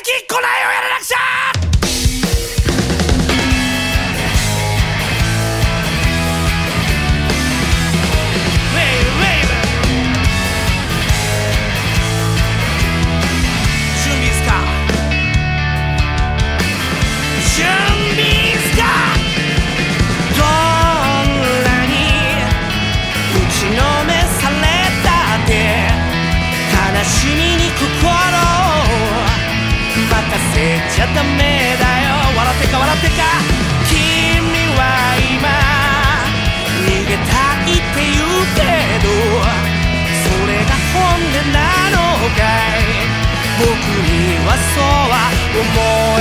きこないをやらなくちゃ。 悲しみに心を任せちゃダメだよ。笑ってか笑ってか。君は今逃げたいって言うけど、それが本音なのかい。僕にはそうは思え